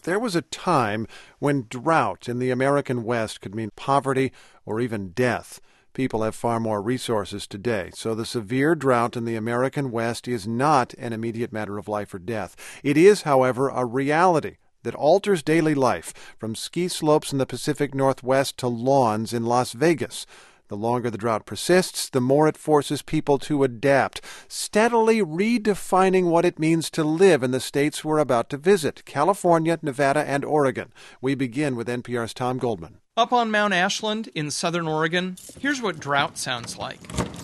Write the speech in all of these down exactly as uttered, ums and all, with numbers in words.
There was a time when drought in the American West could mean poverty or even death. People have far more resources today, so the severe drought in the American West is not an immediate matter of life or death. It is, however, a reality that alters daily life, from ski slopes in the Pacific Northwest to lawns in Las Vegas. The longer the drought persists, the more it forces people to adapt, steadily redefining what it means to live in the states we're about to visit, California, Nevada, and Oregon. We begin with N P R's Tom Goldman. Up on Mount Ashland in southern Oregon, here's what drought sounds like.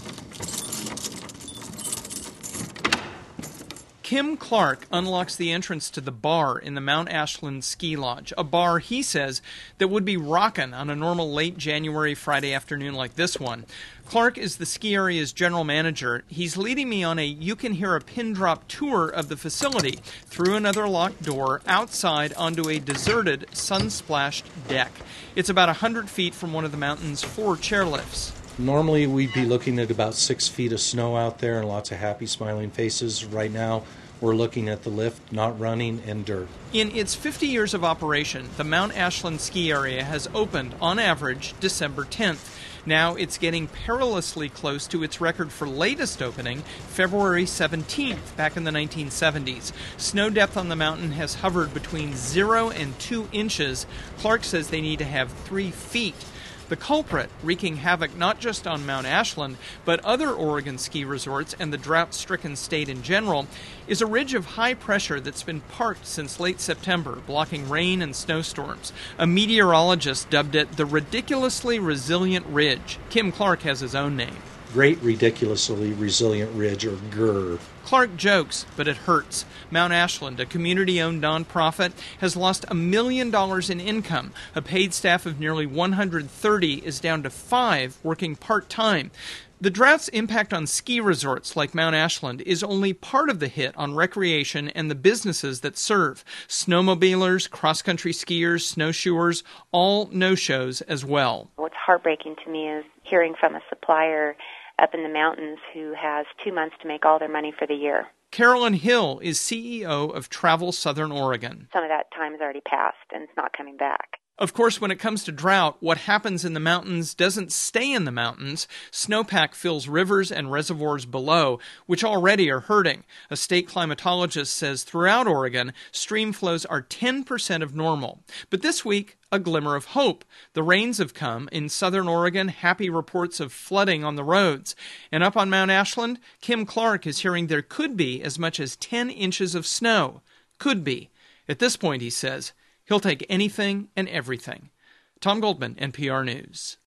Kim Clark unlocks the entrance to the bar in the Mount Ashland Ski Lodge, a bar, he says, that would be rockin' on a normal late January Friday afternoon like this one. Clark is the ski area's general manager. He's leading me on a you-can-hear-a-pin-drop tour of the facility through another locked door outside onto a deserted, sun-splashed deck. It's about one hundred feet from one of the mountain's four chairlifts. Normally we'd be looking at about six feet of snow out there and lots of happy smiling faces. Right now we're looking at the lift not running and dirt. In its fifty years of operation, the Mount Ashland ski area has opened, on average, December tenth. Now it's getting perilously close to its record for latest opening, February seventeenth, back in the nineteen seventies. Snow depth on the mountain has hovered between zero and two inches. Clark says they need to have three feet. The culprit, wreaking havoc not just on Mount Ashland, but other Oregon ski resorts and the drought-stricken state in general, is a ridge of high pressure that's been parked since late September, blocking rain and snowstorms. A meteorologist dubbed it the ridiculously resilient ridge. Kim Clark has his own name. Great Ridiculously Resilient Ridge, or G R R. Clark jokes, but it hurts. Mount Ashland, a community-owned nonprofit, has lost a million dollars in income. A paid staff of nearly one hundred thirty is down to five, working part-time. The drought's impact on ski resorts like Mount Ashland is only part of the hit on recreation and the businesses that serve. Snowmobilers, cross-country skiers, snowshoers, all no-shows as well. What's heartbreaking to me is hearing from a supplier up in the mountains who has two months to make all their money for the year. Carolyn Hill is C E O of Travel Southern Oregon. Some of that time has already passed and it's not coming back. Of course, when it comes to drought, what happens in the mountains doesn't stay in the mountains. Snowpack fills rivers and reservoirs below, which already are hurting. A state climatologist says throughout Oregon, stream flows are ten percent of normal. But this week, a glimmer of hope. The rains have come. In southern Oregon, happy reports of flooding on the roads. And up on Mount Ashland, Kim Clark is hearing there could be as much as ten inches of snow. Could be. At this point, he says, he'll take anything and everything. Tom Goldman, N P R News.